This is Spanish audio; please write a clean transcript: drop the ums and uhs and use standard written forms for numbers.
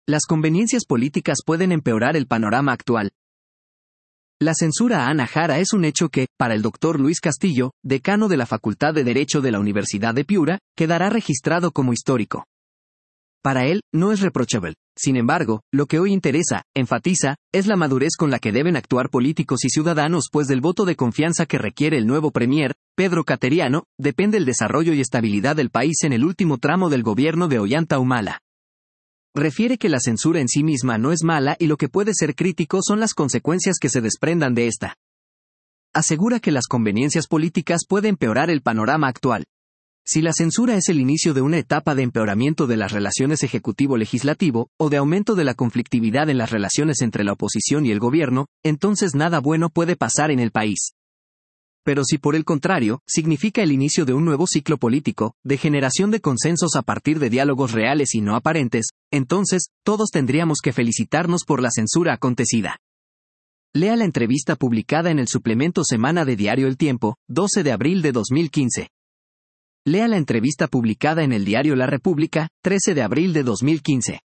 Las conveniencias políticas pueden empeorar el panorama actual. La censura a Ana Jara es un hecho que, para el doctor Luis Castillo, decano de la Facultad de Derecho de la Universidad de Piura, quedará registrado como histórico. Para él, no es reprochable. Sin embargo, lo que hoy interesa, enfatiza, es la madurez con la que deben actuar políticos y ciudadanos, pues del voto de confianza que requiere el nuevo premier, Pedro Cateriano, depende el desarrollo y estabilidad del país en el último tramo del gobierno de Ollanta Humala. Refiere que la censura en sí misma no es mala y lo que puede ser crítico son las consecuencias que se desprendan de esta. Asegura que las conveniencias políticas pueden empeorar el panorama actual. Si la censura es el inicio de una etapa de empeoramiento de las relaciones ejecutivo-legislativo, o de aumento de la conflictividad en las relaciones entre la oposición y el gobierno, entonces nada bueno puede pasar en el país. Pero si por el contrario, significa el inicio de un nuevo ciclo político, de generación de consensos a partir de diálogos reales y no aparentes, entonces, todos tendríamos que felicitarnos por la censura acontecida. Lea la entrevista publicada en el suplemento Semana de Diario El Tiempo, 12 de abril de 2015. Lea la entrevista publicada en el diario La República, 13 de abril de 2015.